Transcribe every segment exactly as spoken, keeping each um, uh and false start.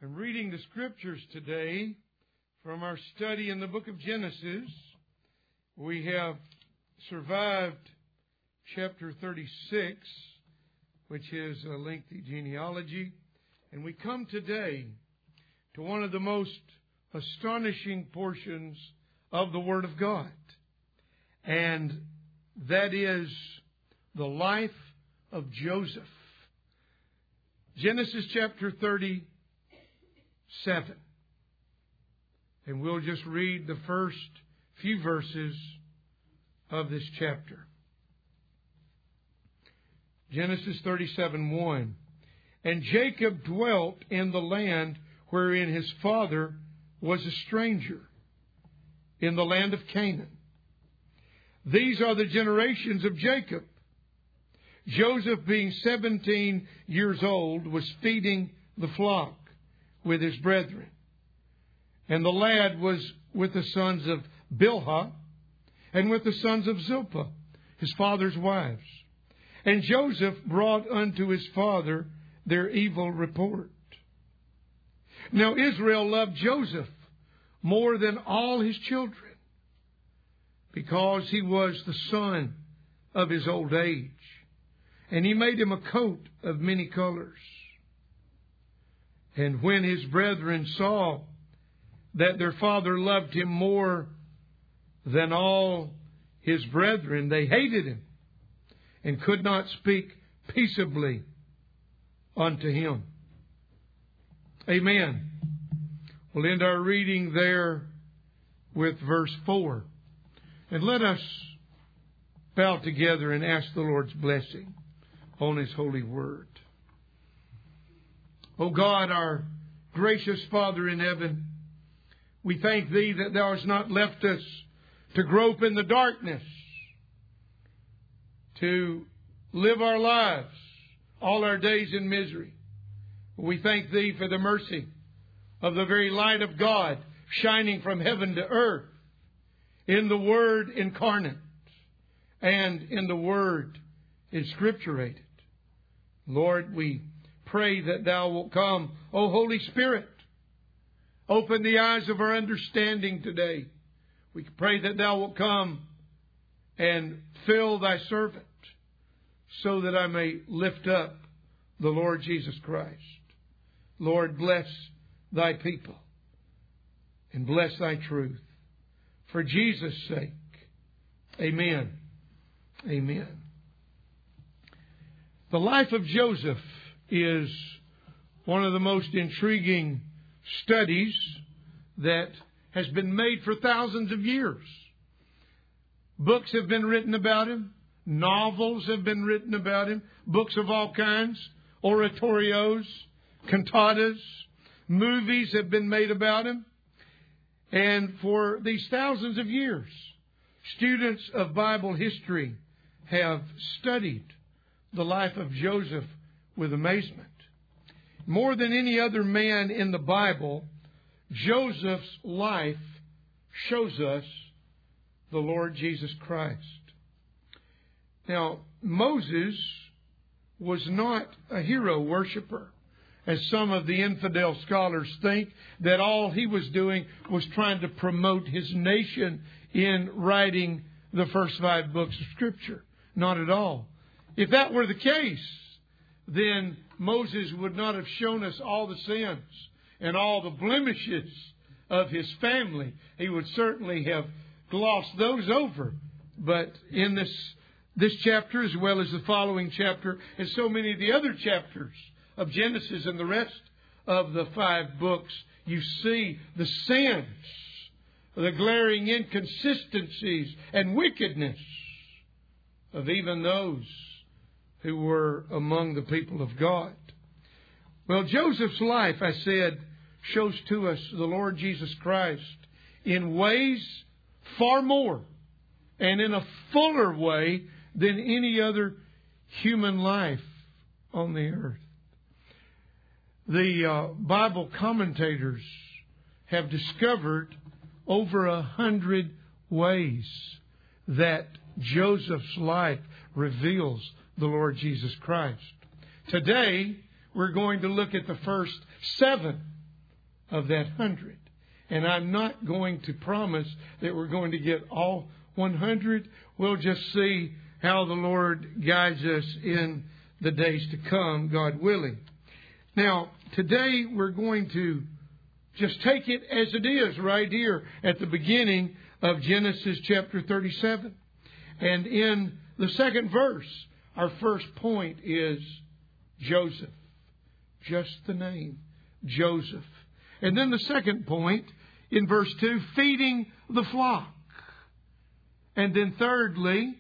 I'm reading the Scriptures today from our study in the book of Genesis. We have survived chapter thirty-six, which is a lengthy genealogy. And we come today to one of the most astonishing portions of the Word of God. And that is the life of Joseph. Genesis chapter thirty-seven. And we'll just read the first few verses of this chapter. Genesis thirty-seven one. And Jacob dwelt in the land wherein his father was a stranger, in the land of Canaan. These are the generations of Jacob. Joseph, being seventeen years old, was feeding the flock with his brethren. And the lad was with the sons of Bilhah and with the sons of Zilpah, his father's wives. And Joseph brought unto his father their evil report. Now Israel loved Joseph more than all his children, because he was the son of his old age. And he made him a coat of many colors. And when his brethren saw that their father loved him more than all his brethren, they hated him and could not speak peaceably unto him. Amen. We'll end our reading there with verse four. And let us bow together and ask the Lord's blessing on His holy word. O God, our gracious Father in heaven, we thank Thee that Thou hast not left us to grope in the darkness, to live our lives all our days in misery. We thank Thee for the mercy of the very light of God shining from heaven to earth in the Word incarnate and in the Word inscripturated. Lord, we pray that Thou wilt come, O Holy Spirit. Open the eyes of our understanding today. We pray that Thou wilt come and fill Thy servant so that I may lift up the Lord Jesus Christ. Lord, bless Thy people and bless Thy truth. For Jesus' sake, amen. Amen. The life of Joseph is one of the most intriguing studies that has been made for thousands of years. Books have been written about him. Novels have been written about him. Books of all kinds. Oratorios, cantatas, movies have been made about him. And for these thousands of years, students of Bible history have studied the life of Joseph with amazement. More than any other man in the Bible, Joseph's life shows us the Lord Jesus Christ. Now, Moses was not a hero worshiper, as some of the infidel scholars think, that all he was doing was trying to promote his nation in writing the first five books of Scripture. Not at all. If that were the case, then Moses would not have shown us all the sins and all the blemishes of his family. He would certainly have glossed those over. But in this, this chapter, as well as the following chapter, and so many of the other chapters of Genesis and the rest of the five books, you see the sins, the glaring inconsistencies and wickedness of even those who were among the people of God. Well, Joseph's life, I said, shows to us the Lord Jesus Christ in ways far more and in a fuller way than any other human life on the earth. The uh, Bible commentators have discovered over a hundred ways that Joseph's life reveals the Lord Jesus Christ. Today, we're going to look at the first seven of that hundred. And I'm not going to promise that we're going to get all one hundred. We'll just see how the Lord guides us in the days to come, God willing. Now, today we're going to just take it as it is right here at the beginning of Genesis chapter thirty-seven. And in the second verse, our first point is Joseph. Just the name, Joseph. And then the second point in verse two, feeding the flock. And then thirdly,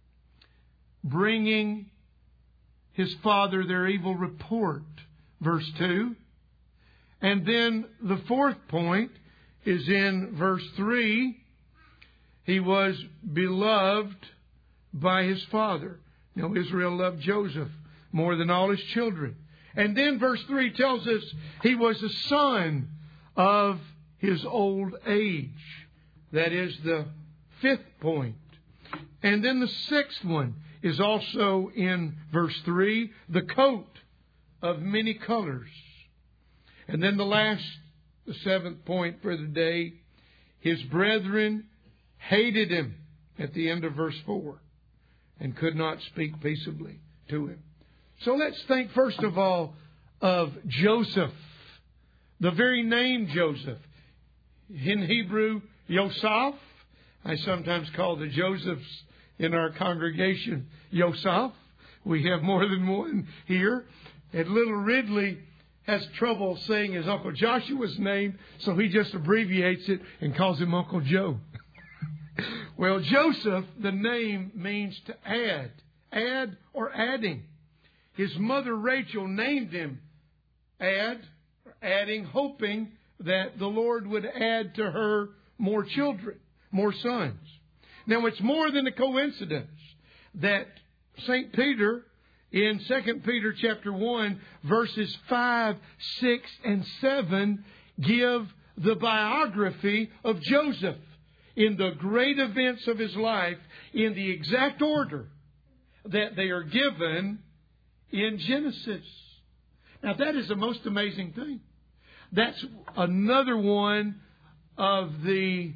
bringing his father their evil report. Verse two. And then the fourth point is in verse three. He was beloved by his father. Now, Israel loved Joseph more than all his children. And then verse three tells us he was a son of his old age. That is the fifth point. And then the sixth one is also in verse three, the coat of many colors. And then the last, the seventh point for the day, his brethren hated him at the end of verse four and could not speak peaceably to him. So let's think first of all of Joseph. The very name Joseph. In Hebrew, Yosef. I sometimes call the Josephs in our congregation Yosef. We have more than one here. And little Ridley has trouble saying his Uncle Joshua's name, so he just abbreviates it and calls him Uncle Joe. Well, Joseph, the name means to add. Add or adding. His mother Rachel named him Add, or adding, hoping that the Lord would add to her more children, more sons. Now, it's more than a coincidence that Saint Peter, in Second Peter chapter one, verses five, six, and seven, give the biography of Joseph in the great events of his life in the exact order that they are given in Genesis. Now, that is the most amazing thing. That's another one of the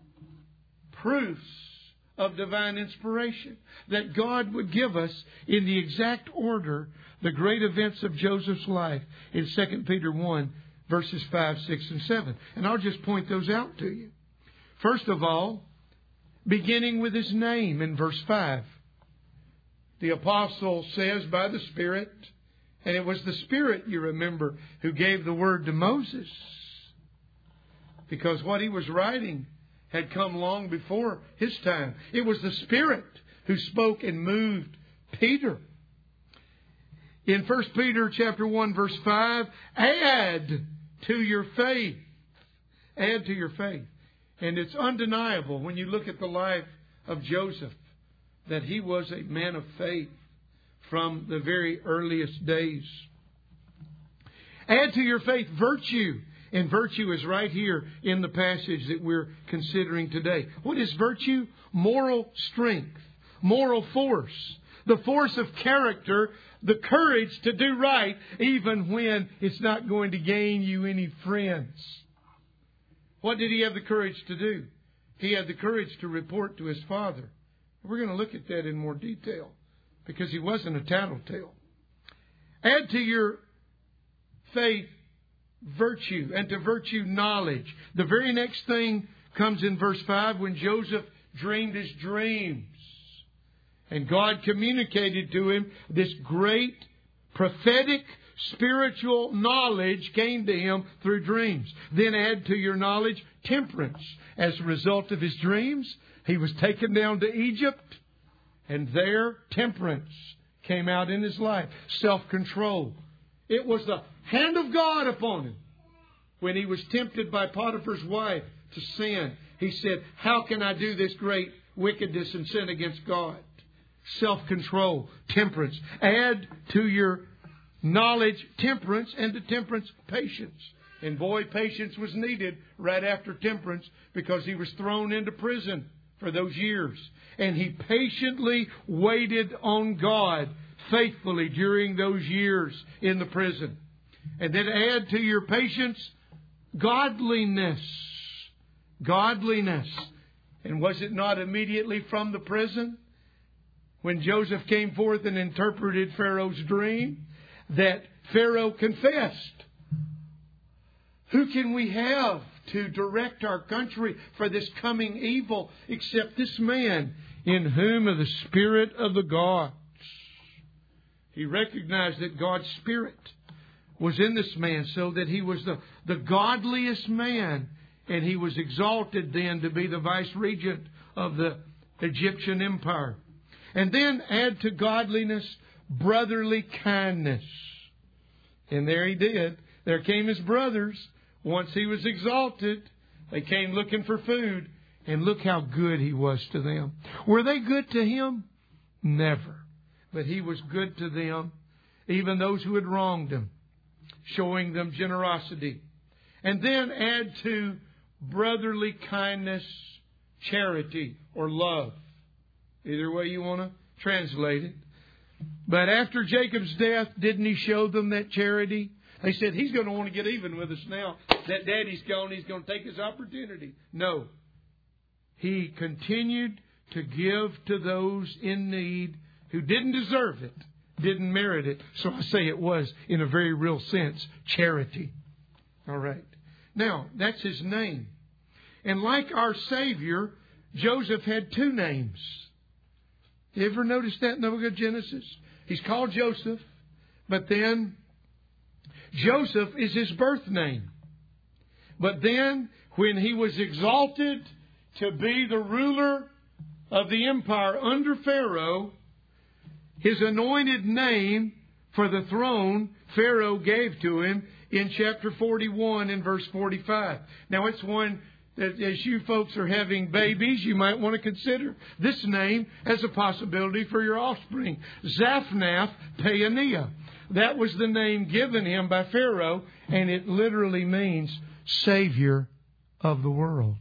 proofs of divine inspiration, that God would give us in the exact order the great events of Joseph's life in Second Peter one, verses five, six, and seven. And I'll just point those out to you. First of all, beginning with his name in verse five. The apostle says by the Spirit, and it was the Spirit, you remember, who gave the word to Moses, because what he was writing had come long before his time. It was the Spirit who spoke and moved Peter. In First Peter chapter one, verse five, add to your faith. Add to your faith. And it's undeniable when you look at the life of Joseph that he was a man of faith from the very earliest days. Add to your faith virtue. And virtue is right here in the passage that we're considering today. What is virtue? Moral strength, moral force, the force of character, the courage to do right even when it's not going to gain you any friends. What did he have the courage to do? He had the courage to report to his father. We're going to look at that in more detail because he wasn't a tattletale. Add to your faith virtue, and to virtue knowledge. The very next thing comes in verse five when Joseph dreamed his dreams. And God communicated to him this great prophetic spiritual knowledge came to him through dreams. Then add to your knowledge temperance. As a result of his dreams, he was taken down to Egypt, and there temperance came out in his life. Self-control. It was the hand of God upon him. When he was tempted by Potiphar's wife to sin, he said, how can I do this great wickedness and sin against God? Self-control, temperance. Add to your knowledge temperance, and to temperance patience. And boy, patience was needed right after temperance because he was thrown into prison for those years. And he patiently waited on God faithfully during those years in the prison. And then add to your patience godliness. Godliness. And was it not immediately from the prison, when Joseph came forth and interpreted Pharaoh's dream, that Pharaoh confessed? Who can we have to direct our country for this coming evil except this man in whom are the Spirit of the gods? He recognized that God's Spirit was in this man, so that he was the, the godliest man, and he was exalted then to be the vice regent of the Egyptian empire. And then add to godliness brotherly kindness. And there he did. There came his brothers. Once he was exalted, they came looking for food. And look how good he was to them. Were they good to him? Never. But he was good to them, even those who had wronged him, showing them generosity. And then add to brotherly kindness, charity, or love. Either way you want to translate it. But after Jacob's death, didn't he show them that charity? They said, he's going to want to get even with us now. That daddy's gone, he's going to take his opportunity. No. He continued to give to those in need who didn't deserve it, didn't merit it. So I say it was, in a very real sense, charity. All right. Now, that's his name. And like our Savior, Joseph had two names. You ever notice that in the book of Genesis? He's called Joseph, but then Joseph is his birth name. But then, when he was exalted to be the ruler of the empire under Pharaoh, his anointed name for the throne Pharaoh gave to him in chapter forty-one and verse forty-five. Now, it's one that as you folks are having babies, you might want to consider this name as a possibility for your offspring. Zaphnath Paaneah. That was the name given him by Pharaoh, and it literally means Savior of the world.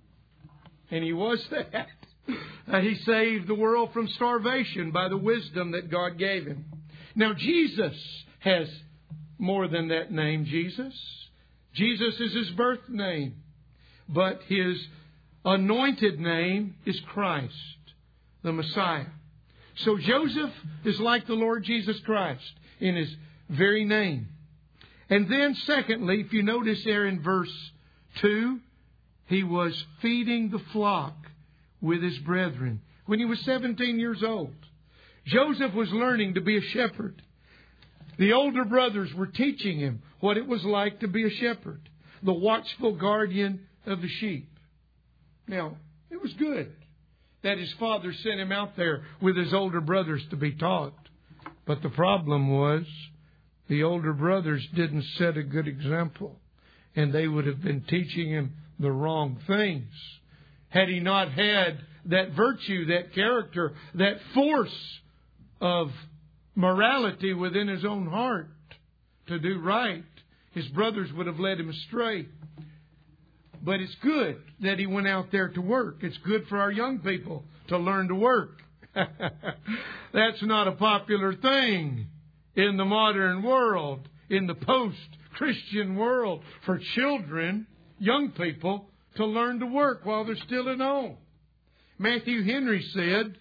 And he was that. Uh, he saved the world from starvation by the wisdom that God gave him. Now, Jesus has more than that name, Jesus. Jesus is his birth name. But his anointed name is Christ, the Messiah. So Joseph is like the Lord Jesus Christ in his very name. And then secondly, if you notice there in verse two, he was feeding the flock with his brethren when he was seventeen years old. Joseph was learning to be a shepherd. The older brothers were teaching him what it was like to be a shepherd, the watchful guardian of the sheep. Now, it was good that his father sent him out there with his older brothers to be taught. But the problem was the older brothers didn't set a good example, and they would have been teaching him the wrong things. Had he not had that virtue, that character, that force of morality within his own heart to do right, his brothers would have led him astray. But it's good that he went out there to work. It's good for our young people to learn to work. That's not a popular thing in the modern world, in the post-Christian world, for children, young people, to learn to work while they're still at home. Matthew Henry said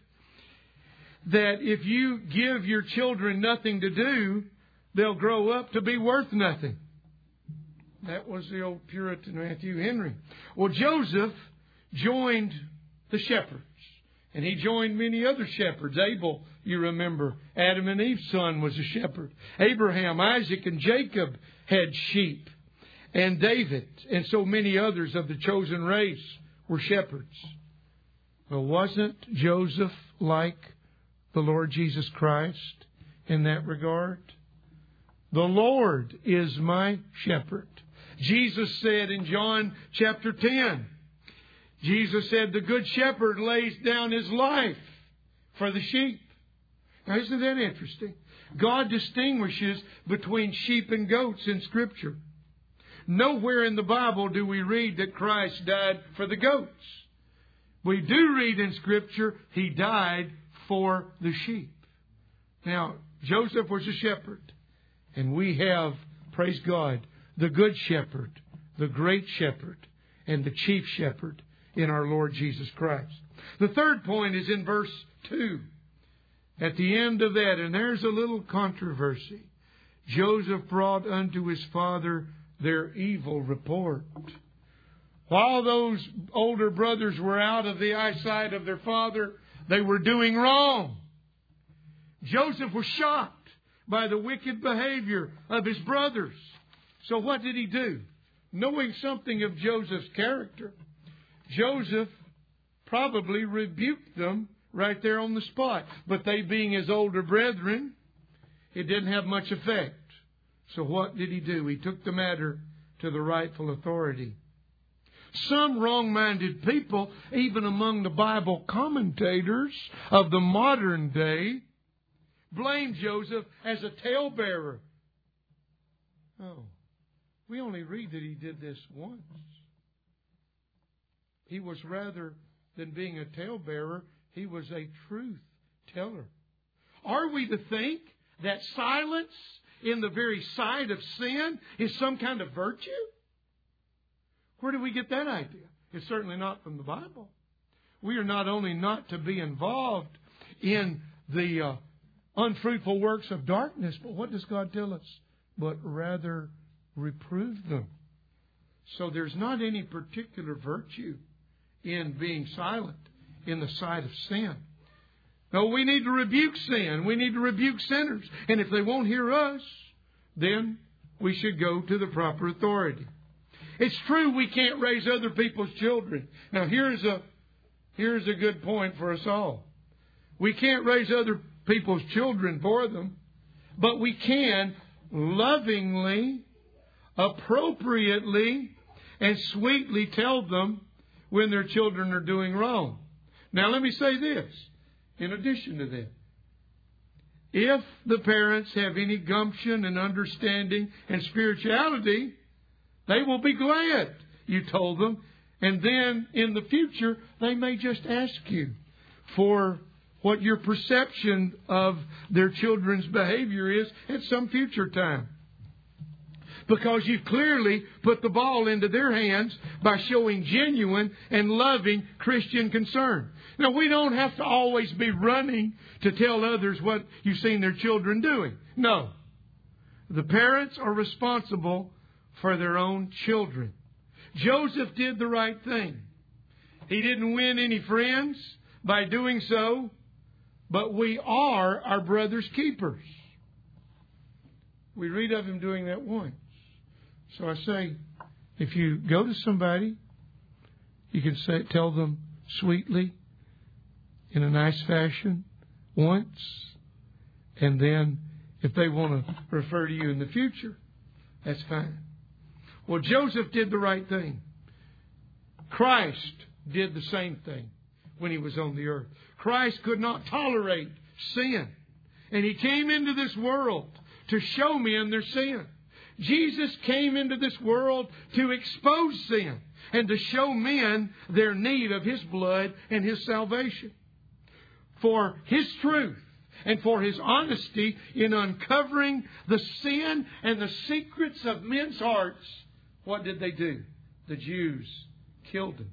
that if you give your children nothing to do, they'll grow up to be worth nothing. That was the old Puritan Matthew Henry. Well, Joseph joined the shepherds. And he joined many other shepherds. Abel, you remember, Adam and Eve's son, was a shepherd. Abraham, Isaac, and Jacob had sheep. And David and so many others of the chosen race were shepherds. Well, wasn't Joseph like the Lord Jesus Christ in that regard? The Lord is my shepherd. Jesus said in John chapter ten, Jesus said, the good shepherd lays down his life for the sheep. Now, isn't that interesting? God distinguishes between sheep and goats in Scripture. Nowhere in the Bible do we read that Christ died for the goats. We do read in Scripture, He died for the sheep. Now, Joseph was a shepherd. And we have, praise God, the good shepherd, the great shepherd and the chief shepherd in our Lord Jesus Christ. The third point is in verse two. At the end of that, and there's a little controversy. Joseph brought unto his father their evil report. While those older brothers were out of the eyesight of their father, they were doing wrong. Joseph was shocked by the wicked behavior of his brothers. So what did he do? Knowing something of Joseph's character, Joseph probably rebuked them right there on the spot. But they being his older brethren, it didn't have much effect. So what did he do? He took the matter to the rightful authority. Some wrong-minded people, even among the Bible commentators of the modern day, blame Joseph as a talebearer. Oh, we only read that he did this once. He was, rather than being a talebearer, he was a truth teller. Are we to think that silence in the very sight of sin is some kind of virtue? Where do we get that idea? It's certainly not from the Bible. We are not only not to be involved in the uh, unfruitful works of darkness, but what does God tell us? But rather reprove them. So there's not any particular virtue in being silent in the sight of sin. No, we need to rebuke sin. We need to rebuke sinners. And if they won't hear us, then we should go to the proper authority. It's true we can't raise other people's children. Now here's a, here's a good point for us all. We can't raise other people's children for them, but we can lovingly, appropriately, and sweetly tell them when their children are doing wrong. Now let me say this, in addition to that. If the parents have any gumption and understanding and spirituality, they will be glad you told them. And then in the future, they may just ask you for what your perception of their children's behavior is at some future time. Because you've clearly put the ball into their hands by showing genuine and loving Christian concern. Now, we don't have to always be running to tell others what you've seen their children doing. No. The parents are responsible for their own children. Joseph did the right thing. He didn't win any friends by doing so, but we are our brother's keepers. We read of him doing that once. So I say, if you go to somebody, you can say, tell them sweetly, in a nice fashion, once, and then if they want to refer to you in the future, that's fine. Well, Joseph did the right thing. Christ did the same thing when he was on the earth. Christ could not tolerate sin, and he came into this world to show men their sin. Jesus came into this world to expose sin and to show men their need of His blood and His salvation. For His truth and for His honesty in uncovering the sin and the secrets of men's hearts, what did they do? The Jews killed Him.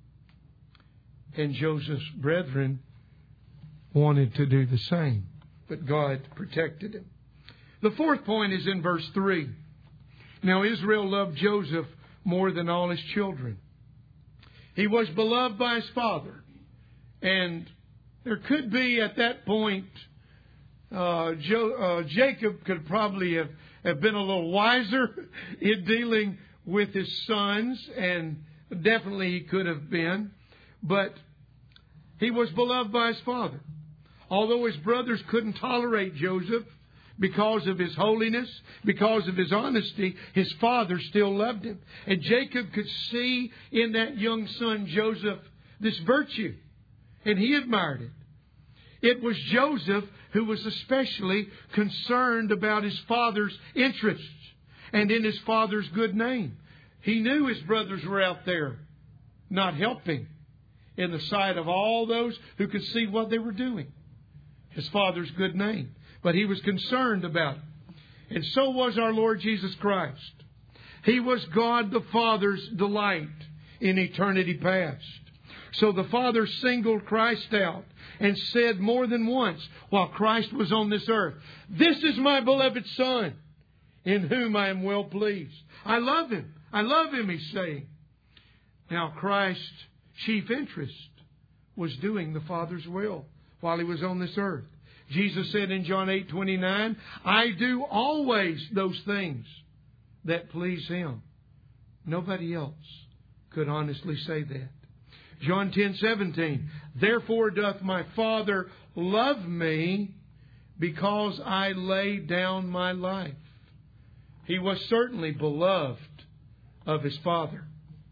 And Joseph's brethren wanted to do the same, but God protected him. The fourth point is in verse three. Now Israel loved Joseph more than all his children. He was beloved by his father. And there could be at that point, uh, jo- uh, Jacob could probably have, have been a little wiser in dealing with his sons. And definitely he could have been. But he was beloved by his father. Although his brothers couldn't tolerate Joseph, because of his holiness, because of his honesty, his father still loved him. And Jacob could see in that young son Joseph this virtue, and he admired it. It was Joseph who was especially concerned about his father's interests and in his father's good name. He knew his brothers were out there not helping in the sight of all those who could see what they were doing. His father's good name. But he was concerned about it. And so was our Lord Jesus Christ. He was God the Father's delight in eternity past. So the Father singled Christ out and said more than once while Christ was on this earth, "This is my beloved Son, in whom I am well pleased." I love Him. I love Him, He's saying. Now, Christ's chief interest was doing the Father's will while He was on this earth. Jesus said in John eight twenty-nine, "I do always those things that please Him." Nobody else could honestly say that. John ten seventeen, "Therefore doth my Father love me, because I lay down my life." He was certainly beloved of His Father.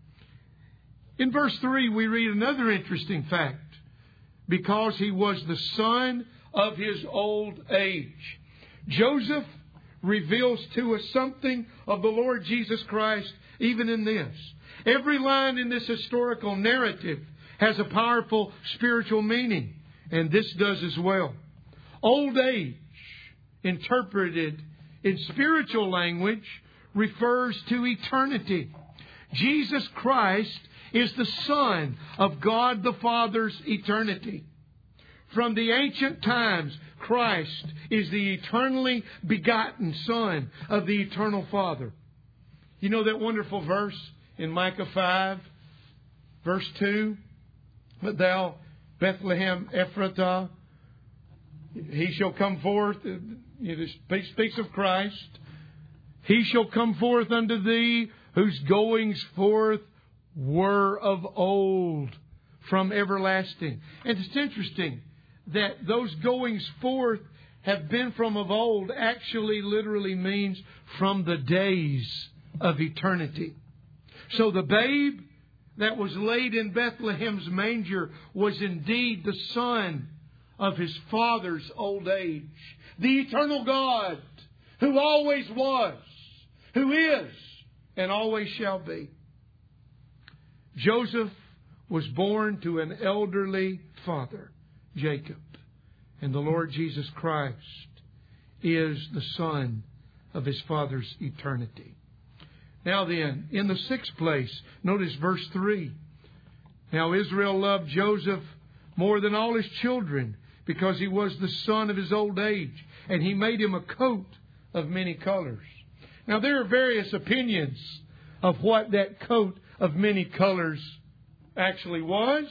In verse three, we read another interesting fact. Because He was the son of His old age. Joseph reveals to us something of the Lord Jesus Christ even in this. Every line in this historical narrative has a powerful spiritual meaning, and this does as well. Old age, interpreted in spiritual language, refers to eternity. Jesus Christ is the Son of God the Father's eternity. From the ancient times, Christ is the eternally begotten Son of the eternal Father. You know that wonderful verse in Micah five, verse two? "But thou, Bethlehem Ephratah, he shall come forth," it speaks of Christ, "he shall come forth unto thee, whose goings forth were of old, from everlasting." And it's interesting that those goings forth have been from of old actually literally means from the days of eternity. So the babe that was laid in Bethlehem's manger was indeed the son of His Father's old age. The eternal God who always was, who is, and always shall be. Joseph was born to an elderly father, Jacob. And the Lord Jesus Christ is the Son of His Father's eternity. Now then, in the sixth place, notice verse three. "Now Israel loved Joseph more than all his children, because he was the son of his old age, and he made him a coat of many colors." Now there are various opinions of what that coat of many colors actually was.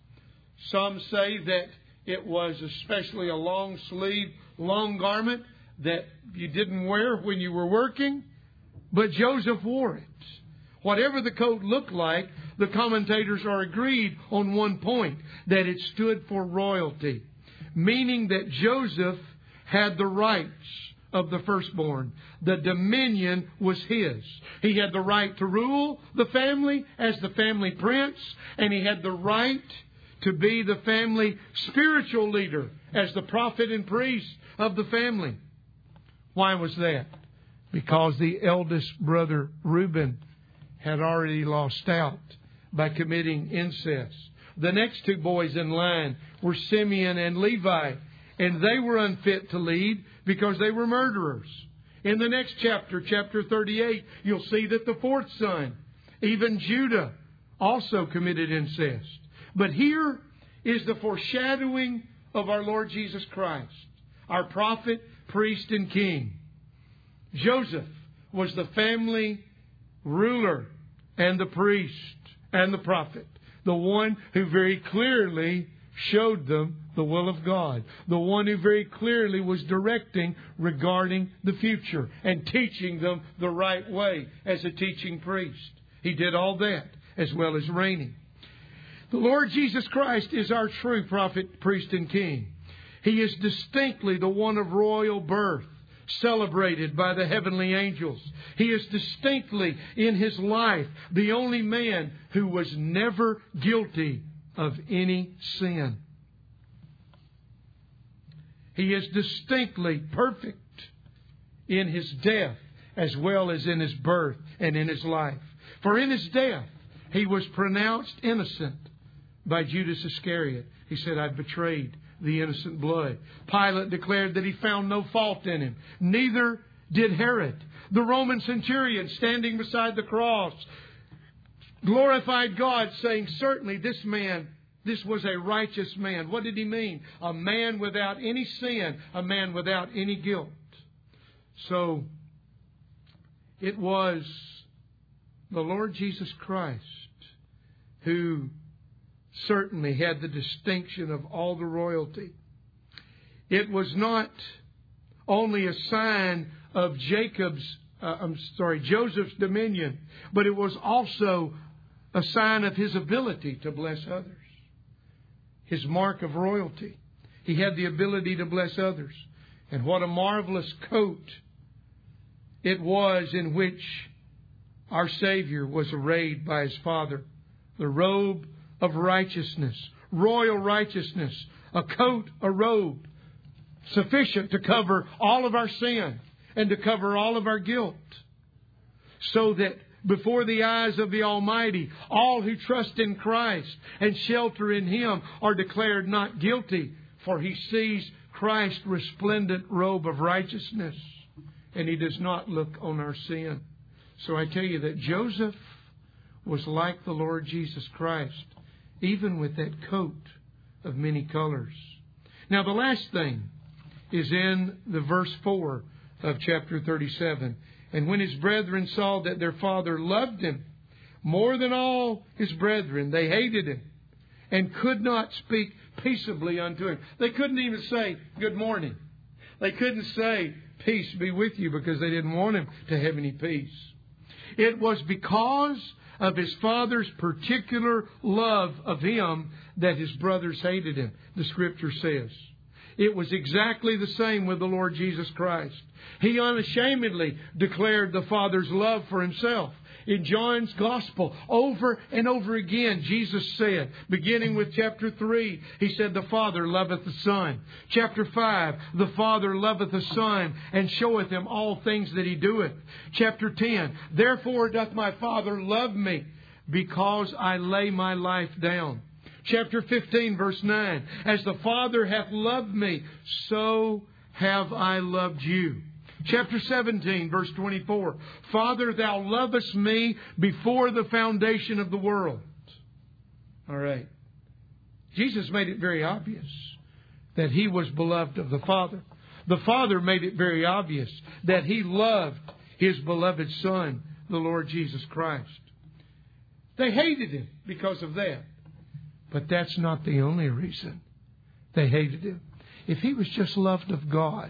Some say that it was especially a long sleeve, long garment that you didn't wear when you were working, but Joseph wore it. Whatever the coat looked like, the commentators are agreed on one point, that it stood for royalty, meaning that Joseph had the rights of the firstborn. The dominion was his. He had the right to rule the family as the family prince, and he had the right to be the family spiritual leader as the prophet and priest of the family. Why was that? Because the eldest brother, Reuben, had already lost out by committing incest. The next two boys in line were Simeon and Levi, and they were unfit to lead because they were murderers. In the next chapter, chapter thirty-eight, you'll see that the fourth son, even Judah, also committed incest. But here is the foreshadowing of our Lord Jesus Christ, our prophet, priest, and king. Joseph was the family ruler and the priest and the prophet, the one who very clearly showed them the will of God, the one who very clearly was directing regarding the future and teaching them the right way as a teaching priest. He did all that as well as reigning. The Lord Jesus Christ is our true prophet, priest, and king. He is distinctly the one of royal birth, celebrated by the heavenly angels. He is distinctly in His life the only man who was never guilty of any sin. He is distinctly perfect in His death as well as in His birth and in His life. For in His death, He was pronounced innocent by Judas Iscariot. He said, "I betrayed the innocent blood." Pilate declared that he found no fault in Him. Neither did Herod. The Roman centurion standing beside the cross glorified God, saying, certainly this man, this was a righteous man. What did he mean? A man without any sin, a man without any guilt. So, it was the Lord Jesus Christ who certainly had the distinction of all the royalty. It was not only a sign of Jacob's, uh, I'm sorry, Joseph's dominion, but it was also a sign of his ability to bless others. His mark of royalty. He had the ability to bless others. And what a marvelous coat it was in which our Savior was arrayed by His Father. The robe of righteousness, royal righteousness, a coat, a robe, sufficient to cover all of our sin and to cover all of our guilt. So that before the eyes of the Almighty, all who trust in Christ and shelter in Him are declared not guilty, for He sees Christ's resplendent robe of righteousness, and He does not look on our sin. So I tell you that Joseph was like the Lord Jesus Christ, even with that coat of many colors. Now the last thing is in the verse four of chapter thirty-seven. And when his brethren saw that their father loved him more than all his brethren, they hated him and could not speak peaceably unto him. They couldn't even say, good morning. They couldn't say, peace be with you, because they didn't want him to have any peace. It was because of his father's particular love of him that his brothers hated him, the Scripture says. It was exactly the same with the Lord Jesus Christ. He unashamedly declared the Father's love for Himself. In John's Gospel, over and over again, Jesus said, beginning with chapter three, He said, the Father loveth the Son. Chapter five, the Father loveth the Son, and showeth Him all things that He doeth. Chapter ten, therefore doth my Father love me, because I lay my life down. Chapter fifteen, verse nine, as the Father hath loved me, so have I loved you. Chapter seventeen, verse twenty-four, Father, Thou lovest me before the foundation of the world. All right. Jesus made it very obvious that He was beloved of the Father. The Father made it very obvious that He loved His beloved Son, the Lord Jesus Christ. They hated Him because of that. But that's not the only reason they hated Him. If He was just loved of God,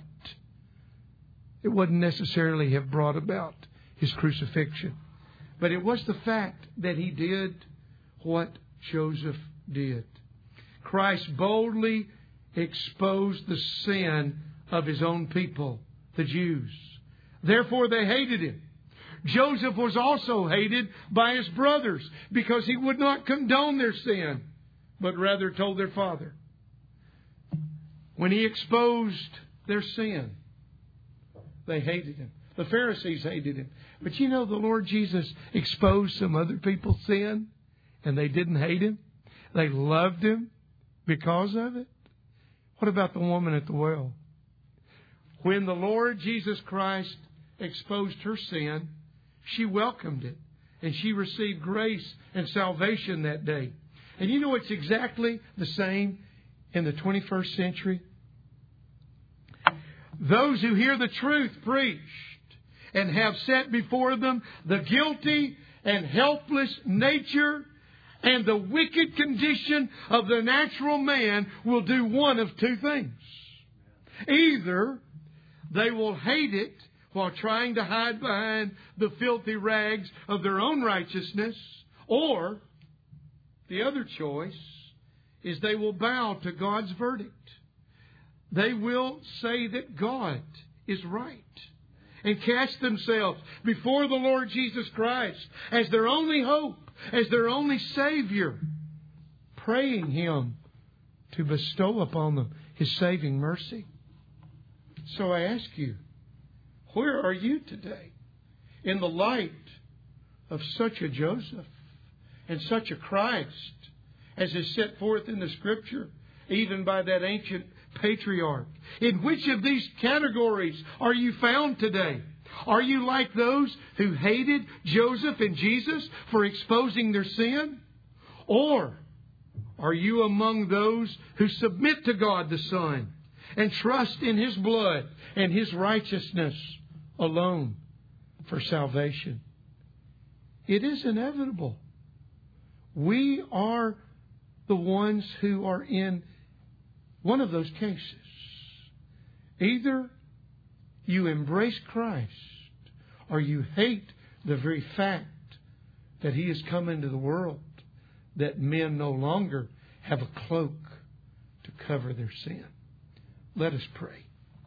it wouldn't necessarily have brought about His crucifixion. But it was the fact that He did what Joseph did. Christ boldly exposed the sin of His own people, the Jews. Therefore they hated Him. Joseph was also hated by his brothers because he would not condone their sin, but rather told their father. When he exposed their sin, they hated him. The Pharisees hated him. But you know, the Lord Jesus exposed some other people's sin, and they didn't hate Him. They loved Him because of it. What about the woman at the well? When the Lord Jesus Christ exposed her sin, she welcomed it, and she received grace and salvation that day. And you know, it's exactly the same in the twenty-first century. Those who hear the truth preached and have set before them the guilty and helpless nature and the wicked condition of the natural man will do one of two things. Either they will hate it while trying to hide behind the filthy rags of their own righteousness, or the other choice is they will bow to God's verdict. They will say that God is right and cast themselves before the Lord Jesus Christ as their only hope, as their only Savior, praying Him to bestow upon them His saving mercy. So I ask you, where are you today in the light of such a Joseph and such a Christ as is set forth in the Scripture, even by that ancient patriarch? In which of these categories are you found today? Are you like those who hated Joseph and Jesus for exposing their sin? Or are you among those who submit to God the Son and trust in His blood and His righteousness alone for salvation? It is inevitable. We are the ones who are in one of those cases. Either you embrace Christ or you hate the very fact that He has come into the world, that men no longer have a cloak to cover their sin. Let us pray.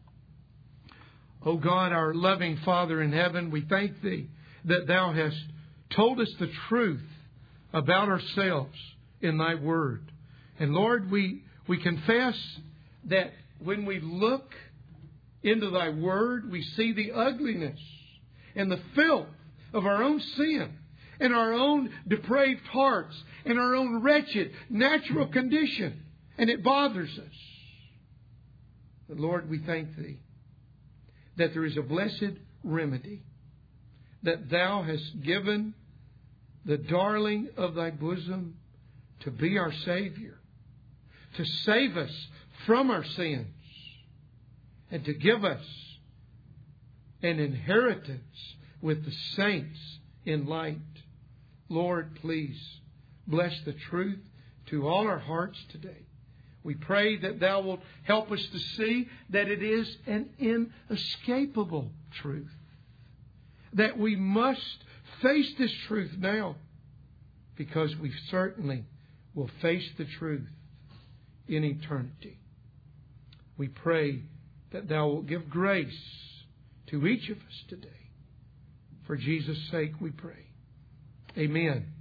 O God, our loving Father in heaven, we thank Thee that Thou hast told us the truth about ourselves in Thy Word. And Lord, we, we confess that when we look into Thy Word, we see the ugliness and the filth of our own sin and our own depraved hearts and our own wretched natural condition. And it bothers us. But Lord, we thank Thee that there is a blessed remedy, that Thou hast given the darling of Thy bosom to be our Savior, to save us from our sins, and to give us an inheritance with the saints in light. Lord, please bless the truth to all our hearts today. We pray that Thou wilt help us to see that it is an inescapable truth, that we must face this truth now, because we certainly will face the truth in eternity. We pray that Thou wilt give grace to each of us today. For Jesus' sake we pray. Amen.